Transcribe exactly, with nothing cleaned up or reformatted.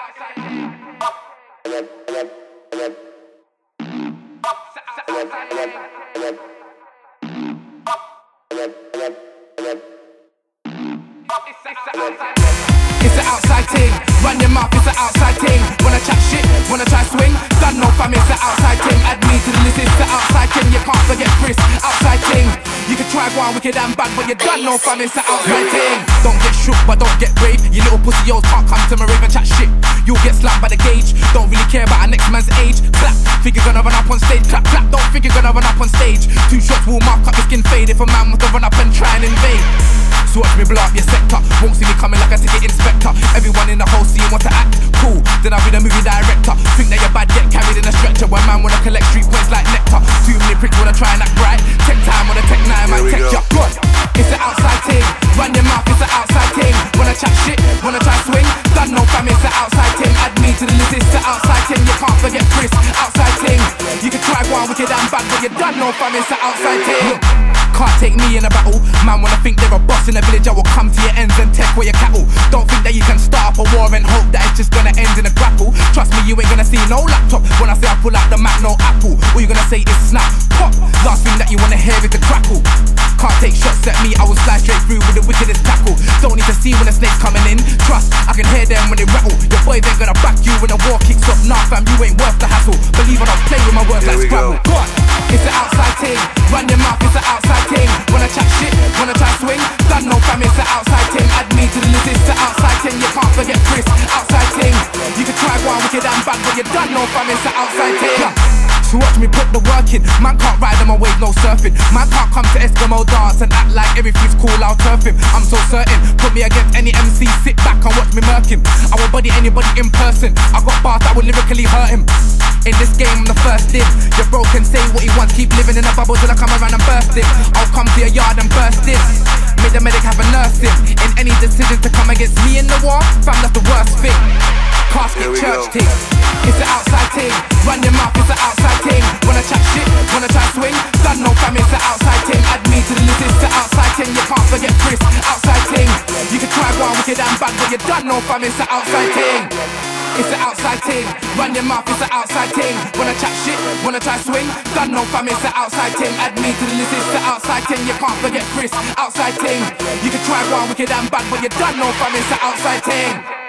It's an outside thing, run your mouth, it's an outside thing. Wanna chat shit, wanna try swing, done no fam, it's an outside thing. Add me to the list, it's an outside thing. You can't forget Chris, outside thing. You can try go on wicked and bad, but you done no fam, it's an outside thing. Don't get shook, but don't get brave. You little pussy yo can't come to my rave and chat shit. You'll get slapped by the gauge. Don't really care about a next man's age. Clap, think you're gonna run up on stage. Clap, clap, don't think you're gonna run up on stage. Two shots will mark up your skin fade if a man was to run up and try and invade. So watch me blow up your sector. Won't see me coming like a ticket inspector. Everyone in the whole scene want to act cool, then I'll be the movie director. Think that you're bad, get carried in a stretcher. When man wanna collect street points like nectar. Too many pricks wanna try and act right. Tech time on a tech nine, might tech ya. Good, it's an outside thing. Run your mouth, it's an outside thing. Wanna chat shit, wanna try swing, done no fam, it's an outside thing. Add me to the list, it's an outside thing. You can't forget Chris, outside thing. You can try one wicked and bad, but you done no fam, it's an outside thing. Can't take me in a battle. Man wanna think they're a boss in the village, I will come to your ends and take away your cattle. Don't think that you can start up a war and hope that it's just gonna end in a grapple. Trust me, you ain't gonna see no laptop when I say I pull out the Mac, no Apple. All you gonna say is snap, pop. Last thing that you wanna hear is the crackle. Can't take shots at me, I will slide straight through with the wickedest tackle. Don't need to see when the snake's coming in. Trust, I can hear them when they rattle. Your boys ain't gonna back you when the war kicks off. Nah fam, you ain't worth the hassle. Believe I don't play with my words like Scrabble. God, it's an outside thing. Run your mouth, it's an outside thing. Wanna chat shit, wanna try swing, done no fam, it's an outside thing. Add me to the list, it's an outside thing. You can't forget Chris, outside thing. You can try one wicked and bad, but you done no fam, it's an outside thing. So watch me put the work in. Man can't ride on my wave, no surfing. Man can't come to Eskimo dance and act like everything's cool, I'll turf him. I'm so certain, put me against any M C, sit back and watch me murk him. I will body anybody in person. I got bars that will lyrically hurt him. In this game, I'm the first in. You're broken, say what he wants, keep living in a bubble till I come around and burst it. I'll come to your yard and burst in. Make the medic have a nurse in. In any decision to come against me in the war, fam, that's the worst thing. Casket church thing, it's an outside thing. Run your mouth, it's an outside thing. Wanna chat shit, wanna try swing, done no fam, it's an outside thing. Add me to the list, it's an outside thing. You can't forget Chris, outside thing. You can try one wicked and bad, but you done no fam, it's an outside thing. It's an outside thing, run your mouth, it's an outside thing. Wanna chat shit, wanna try swing, done no fam, it's an outside thing. Add me to the list, it's an outside thing. You can't forget Chris, outside thing. You can try one wicked and bad, but you done no fam, it's an outside thing.